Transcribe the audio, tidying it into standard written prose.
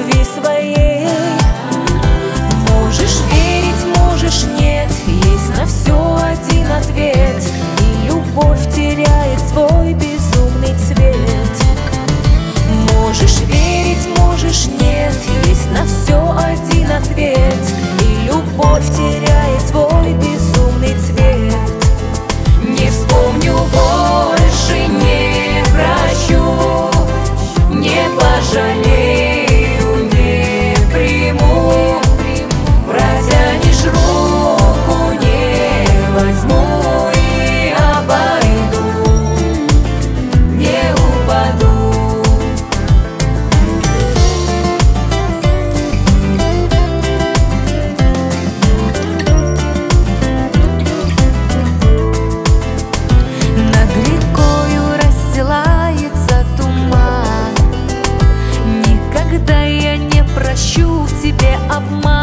любви своей. Можешь верить, можешь нет, есть на все один ответ, и любовь теряет свой безумный цвет. Можешь верить, можешь нет, есть на все один ответ, и любовь теряет свой безумный цвет. Не вспомню больше, не прощу, не пожалею, не приму. Протянешь руку, не возьму и обойду, не упаду. Над рекою расстилается туман, никогда я не прощу в тебе обман.